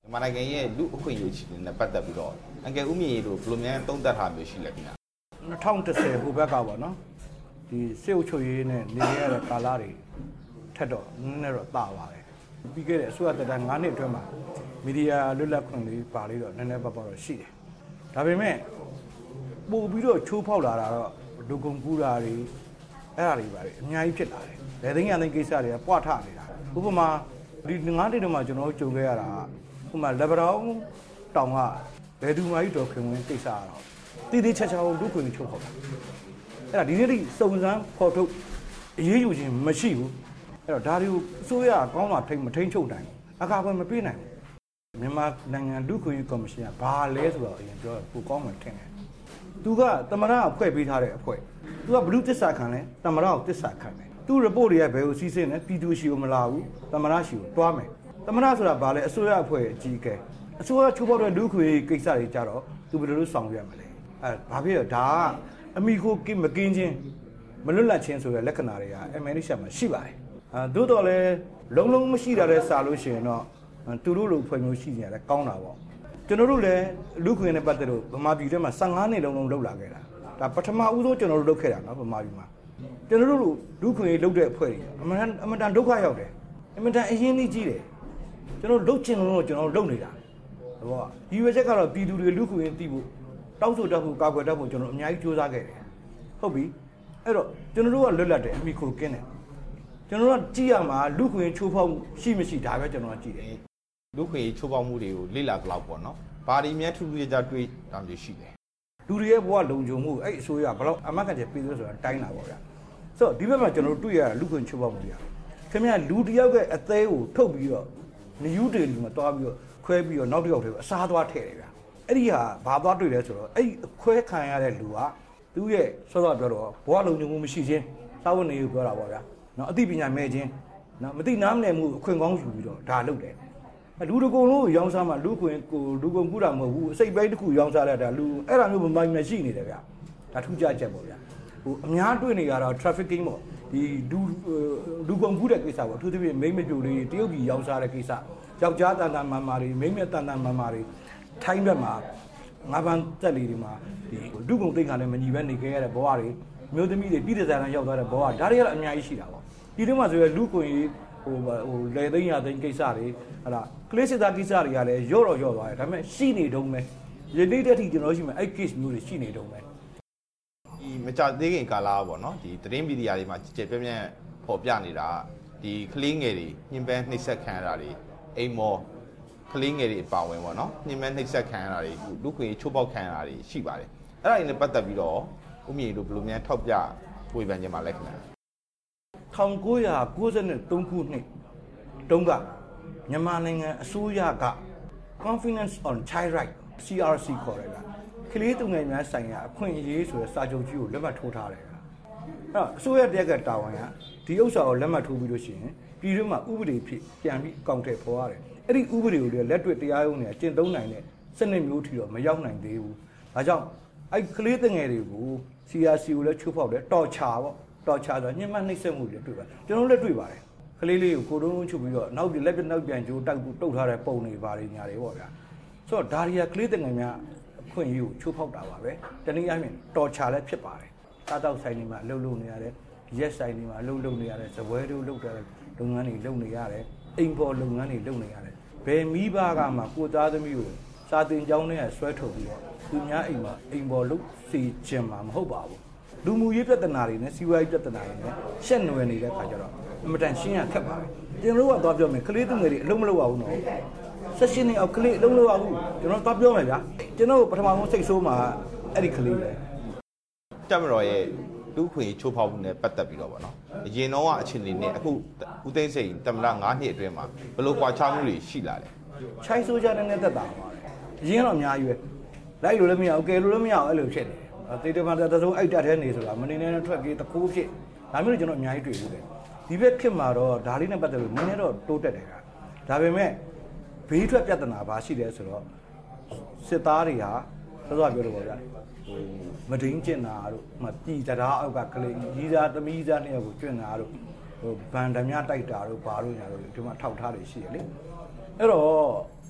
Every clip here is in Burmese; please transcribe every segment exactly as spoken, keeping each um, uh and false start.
မြန်မာနိုင်ငံရဲ့လူအခွင့်အရေးအခြေအနေနဲ့ပတ်သက်ပြီးတော့အငယ်ဦးမြင့်ရေးတို့ဘယ်လိုများသုံးသပ်ထားမျိုးရှိလဲခင်ဗျာ၂၀၁၀ဟိုဘက်ကပေါ့နော်ဒီစေအုပ်ချုပ်ရေးနဲ့နေရတဲ့ကာလတွေထက်တော့နည်းနည်းတော့တာပါတယ်ပြီးခဲ့တဲ့အစိုးရတက်တန်း၅နှစ်အတွင်းမှာမီဒီယာလွတ်လပ်ခွင့်လေးပါလေးတော့နည်းနည်းပါးပါးတော့ရှိတယ်ဒါပေမဲ့ပို့ပြီးတော့ချိုးဖောက်လာတာတော့လူကုန်ကူးတာတွေအဲ့ဒါတွေပါတယ်အများကြီးဖြစ်လာတယ်။လက်သိန်းရသိန်းကိစ္စတွေကပွားထနေတာ။ဥပမာဒီငါးနှစ်တုန်းကကျွန်တော်တို့ကြုံခဲ့ရတာဥပမာလက်ဗရောင်းတောင်ကဘယ်သူမှကြီးတော်ခင်ဝင်ကိစ္စကတော့တည်တည်ချာချာလူခွင့်ချိုးဖောက်တာ။အဲ့ဒါဒီနေ့ထိစုံစမ်းဖော်ထုတ်အရေးယူခြင်းမရှိဘူး။အဲ့တော့ဒါတွေကိုအစိုးရကောင်းတာထိမထိန်ချုပ်နိုင်ဘူး။အကာအကွယ်မပေးနိုင်ဘူး။မြန်မာနိုင်ငံလူခွင့်ကော်မရှင်ကဘာလဲဆိုတော့အရင်ပြောကိုကောင်းမှထင်တယ်။သူကသမရအဖွဲပေးထားတဲ့အဖွဲ့သူကဘလူးတစ္ဆာခံလဲသမရကိုတစ္ဆာခံတယ်သူ report တွေကဘယ်ကိုစီးဆင်းလဲပြည်သူရှိကိုမလာဘူးသမရရှိကိုတွားမယ်သမရဆိုတာဘာလဲအစိုးရအဖွဲ့အကြီးအကဲအစိုးရချိုးဖောက်တဲ့လူခွေကိစ္စတွေကြတော့သူဘယ်လိုလုပ်ဆောင်ရမလဲအဲဘာဖြစ်လဲဒါကအမိခိုကင်းမကင်းချင်းမလွတ်လပ်ချင်းဆိုတဲ့လက္ခဏာတွေက M N H မှာရှိပါတယ်အဲသို့တော်လဲလုံးလုံးမရှိတာတဲ့စာလို့ရှိရင်တော့သူတို့လိုဖွဲ့မျိုးရှိနေရတယ်ကောင်းတာပေါ့ကျွန်တော်တို့လည်းလူခွေနဲ့ပတ်သက်လို့ဗမာပြည်ထဲမှာ၁၅နှစ်လုံးလုံးလောက်လာခဲ့တာဒါပထမဦးဆုံးကျွန်တော်တို့လုပ်ခဲ့တာနော်ဗမာပြည်မှာကျွန်တော်တို့လူခွေလုပ်တဲ့အဖွဲ့တွေအမှန်အမှန်တန်ဒုက္ခရောက်တယ်အမှန်တန်အရင်ကြီးကြီးတယ်ကျွန်တော်လုပ်ချင်လို့ကျွန်တော်လုပ်နေတာဟောဒီရွေးချက်ကတော့ပြည်သူတွေလူခွေသိဖို့တောက်ဆိုတတ်ဖို့ကာကွယ်တတ်ဖို့ကျွန်တော်အများကြီးစူးစမ်းခဲ့တယ်ဟုတ်ပြီအဲ့တော့ကျွန်တော်တို့ကလွတ်လပ်တယ်အမိခိုကင်းတယ်ကျွန်တော်တို့ကကြည့်ရမှာလူခွေချိုးဖောက်ရှိမရှိဒါပဲကျွန်တော်ကကြည့်တယ်လူခွေချိုးဖောက်မှုတွေကိုလေ့လာကြလောက်ပေါ့နော်ဘာဒီမြတ်ထူးထူးခြားခြားတွေးတာမျိုးရှိတယ်လူတွေရဲ့ဘဝလုံခြုံမှုအဲ့အစိုးရဘယ်လောက်အမှတ်ကချက်ပေးလို့ဆိုတာတိုင်းတာပေါ့ဗျာဆိုတော့ဒီဘက်မှာကျွန်တော်တို့တွေ့ရတာလူခွင့်ချိုးဖောက်မှုတွေခင်ဗျာလူတယောက်ရဲ့အသေးကိုထုတ်ပြီးတော့နယူးဒေလီမှာတွားပြီးတော့ခွဲပြီးတော့နောက်တစ်ယောက်တည်းအစားသွားထည့်တယ်ဗျာအဲ့ဒီဟာဘာသွားတွေ့လဲဆိုတော့အဲ့ခွဲခံရတဲ့လူကသူ့ရဲ့ဆောစောပြောတော့ဘဝလုံခြုံမှုမရှိခြင်းစာဝတ်နေကိုပြောတာပေါ့ဗျာနော်အသိပညာမဲ့ခြင်းနော်မသိနားမလည်မှုအခွင့်ကောင်းယူပြီးတော့ဒါလုပ်တယ်လူတကုံလုံးရောင်းစားမှလူခွင်ကိုလူကုန်ကူးတာမဟုတ်ဘူးအစိတ်ပိုင်းတစ်ခုရောင်းစားလိုက်တာလူအဲ့ဒါမျိုးမမိုင်းမရှိနေတယ်ဗျာဒါထူးခြားချက်ပေါ့ဗျာဟိုအများတွေ့နေရတော့ trafficking ပေါ့ဒီလူလူကုန်ကူးတဲ့ကိစ္စပေါ့အထူးသဖြင့်မိမ့်မပြိုလေးတရုတ်ပြည်ရောင်းစားတဲ့ကိစ္စယောက်ျားတန်တန်မာမာတွေမိန်းမတန်တန်မာမာတွေထိုင်းဘက်မှာငါးပန်းတက်လေးတွေမှာဒီလူကုန်တိတ်ခါနဲ့မညီပဲနေခဲ့ရတဲ့ဘဝတွေမျိုးသမီးတွေပြည်တဲ့ဆိုင်ရောက်သွားတဲ့ဘဝဒါတွေကတော့အများကြီးရှိတာပေါ့ဒီလိုမှဆိုရလူကုန်ကြီးဟိုဟိုလေသိန်းရသိန်းကိစ္စတွေဟာလားကလေးစစ်သားကိစ္စတွေကလည်းရော့တော့ရော့သွားတယ်ဒါပေမဲ့ရှိနေတုံးပဲယနေ့တည်းထိကျွန်တော်ရှိမှအဲ့ case မျိုးတွေရှိနေတုံးပဲဒီမကြသေးခင်ကာလပေါ့နော်ဒီသတင်းမီဒီယာတွေမှာကြည်ကြဲပြန့်ပြန့်ပေါ်ပြနေတာဒီကလေးငယ်တွေညှဉ်းပန်းနှိပ်စက်ခံရတာတွေအိမ်မော်ကလေးငယ်တွေအပါဝင်ပေါ့နော်ညှဉ်းပန်းနှိပ်စက်ခံရတာတွေလူခွေချိုးပေါက်ခံရတာတွေရှိပါတယ်အဲ့ဒါတွေနဲ့ပတ်သက်ပြီးတော့ဦးမြေတို့ဘယ်လိုများထောက်ပြဝေဖန်ခြင်းပါလဲခင်ဗျာ၁၉၉၃ခုနှစ်တုန်းကမြန်မာနိုင်ငံအစိုးရက Confidence on Child Right C R C ခေါ်တယ်ဗျကလေးသူငယ်များဆိုင်ရာအခွင့်အရေးဆိုတဲ့စာချုပ်ကြီးကိုလက်မှတ်ထိုးထားတယ်ဗျအဲ့တော့အစိုးရတရက်ကတာဝန်ကဒီဥစ္စာကိုလက်မှတ်ထိုးပြီးလို့ရှိရင်ပြည်တွင်းမှာဥပဒေဖြစ်ပြန်ပြီးအကောင့်ထဲပေါ်ရတယ်အဲ့ဒီဥပဒေကိုလည်းလက်တွေ့တရားရုံးနဲ့ကျင့်သုံးနိုင်တဲ့စနစ်မျိုးထီတော့မရောက်နိုင်သေးဘူးဒါကြောင့်အဲ့ကလေးသူငယ်တွေကို C R C ကိုလည်းချိုးဖောက်တယ်တော်ချာပေါ့တော်ချာဆိုညှဉ်းပန်းနှိပ်စက်မှုတွေတွေ့ပါကျွန်တော်လည်းတွေ့ပါတယ်ကလေးလေးကိုကိုတုံးလုံးချုပ်ပြီးတော့နောက်ပြလက်ပြနောက်ပြန်ကြိုးတောက်တုတ်ထားတဲ့ပုံတွေပါတွေညာတွေပေါ့ဗျာဆိုတော့ဒါရီယာကလေးတငယ်များအခွင့်အရေးကိုချိုးဖောက်တာပါပဲတနည်းအားဖြင့်တော်ချာလည်းဖြစ်ပါတယ်စားတောက်ဆိုင်တွေမှာအလုပ်လုပ်နေရတယ်ရက်ဆိုင်တွေမှာအလုပ်လုပ်နေရတယ်ဇပွဲတို့လုပ်တဲ့လုပ်ငန်းတွေလုပ်နေရတယ်အိမ်ပေါ်လုပ်ငန်းတွေလုပ်နေရတယ်ဘယ်မိဘကမှကိုသားသမီးကိုစာတင်ကျောင်းထဲဆွဲထုတ်ပြီးတော့သူများအိမ်မှာအိမ်ပေါ်လုပ်စီခြင်းမှာမဟုတ်ပါဘူးလူမှုရေးပြဿနာတွေနဲ့စီးပွားရေးပြဿနာတွေနဲ့ရှက်နွယ်နေတဲ့ခါကျတော့အမတန်ရှင်းရခက်ပါတယ်ကျွန်တော်တို့ကတော့ပြောမယ်ကလေးသူငယ်တွေအလုံးမလုပ်ပါဘူးနော်ဆက်ရှင်နေအောင်ကလေးအလုံးမလုပ်ပါဘူးကျွန်တော်တော့ပြောမယ်ဗျာကျွန်တော်ပထမဆုံးစိတ်ဆိုးမှာအဲ့ဒီကလေးပဲတက်မတော်ရဲ့လူခွေချိုးဖောက်မှုနဲ့ပတ်သက်ပြီးတော့ဗောနော်အရင်တော့အချင်းနေနဲ့အခုဦးသိန်းစိန်တမရ၅နှစ်အတွင်းမှာဘယ်လိုကွာခြားမှုတွေရှိလာလဲချိုင်းဆိုးကြတဲ့နဲ့တက်တာပါတယ်အရင်တော့အများကြီးပဲလိုက်လို့လည်းမရဘူးကဲလို့လည်းမရဘူးအဲ့လိုဖြစ်နေတေတမတသုံးအိုက်တက်ထဲနေဆိုတာမနေနဲ့ထွက်ပြေးတကူဖြစ်ဒါမျိုးကျွန်တော်အများကြီးတွေ့ဘူးတယ်ဒီဘက်ခေတ်မှာတော့ဒါလေးနဲ့ပတ်သက်လို့နည်းနည်းတော့တိုးတက်တယ်ကဒါပေမဲ့ဘေးထွက်ပြဿနာဘာရှိတယ်ဆိုတော့စစ်သားတွေဟာစောစောပြောလို့ပေါ့ဗျာဟိုမဒိန်းကျင်တာတို့မပြည်တရားအောက်ကကလေးကြီးစားသမီးစားနှစ်ယောက်ကိုကျွင့်တာတို့ဟိုဗန်ဓမြတိုက်တာတို့ဘာတို့ညာတို့ဒီမှာထောက်ထားတွေရှိတယ်လေအဲ့တော့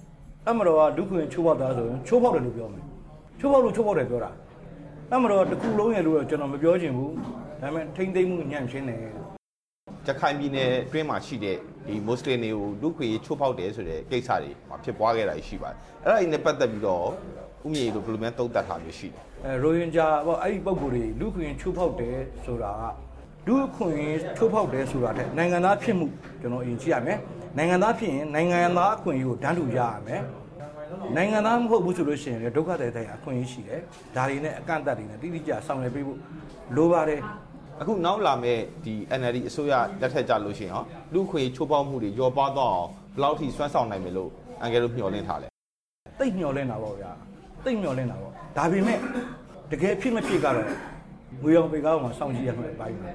တမတော်ကလူခွင့်ချိုးဖောက်တာဆိုရင်ချိုးဖောက်တယ်လို့ပြောမယ်ချိုးဖောက်လို့ချိုးဖောက်တယ်ပြောတာတမတော်တစ်ခုလုံးရဲ့လို့တော့ကျွန်တော်မပြောချင်ဘူးဒါပေမဲ့ထိမ့်သိမ့်မှုညံ့ရှင်းတယ်ကြခိုင်ပြည်နယ်အတွင်းမှာရှိတဲ့ဒီမွတ်စလင်တွေကိုလူခွေချိုးဖောက်တယ်ဆိုတဲ့ကိစ္စတွေမှာဖြစ်ပွားခဲ့တာရှိပါတယ်အဲ့ဒါအင်းနဲ့ပတ်သက်ပြီးတော့ဥမြေတို့ဘယ်လိုမျိုးသုံးသပ်ထားမျိုးရှိတယ်အဲရိုဟင်ဂျာပေါ့အဲ့ဒီပုံကိုယ်တွေလူခွင့်ချိုးဖောက်တယ်ဆိုတာကလူခွင့်ချိုးဖောက်တယ်ဆိုတာတဲ့နိုင်ငံသားဖြစ်မှုကျွန်တော်အရင်ကြည့်ရမယ်နိုင်ငံသားဖြစ်ရင်နိုင်ငံသားအခွင့်အရေးကိုတန်းတူရရမယ်နိုင်ငံသားမဟုတ်ဘူးဆိုလို့ရှိရင်လည်းဒုက္ခတွေတဲ့အခွင့်အရေးရှိတယ်ဒါတွေနဲ့အကန့်အသတ်တွေနဲ့တိတိကျဆောင်ရွက်ပေးဖို့လိုပါတယ်အခုနောက်လာမဲ့ဒီ N L D အစိုးရလက်ထက်ကြလို့ရှိရင်ဟောလူခွေချိုးပေါက်မှုတွေရောပါတော့အောင်ဘယ်လောက်ထိစွမ်းဆောင်နိုင်မယ်လို့အန်ကယ်တို့မျှော်လင့်ထားလဲတိတ်မျှော်လင့်တာပေါ့ဗျာတိတ်မျှော်လင့်တာပေါ့ဒါပေမဲ့တကယ်ဖြစ်မဖြစ်ကတော့ငွေရောင်ပေကားမှာစောင့်ကြည့်ရမှာပိုင်းပါ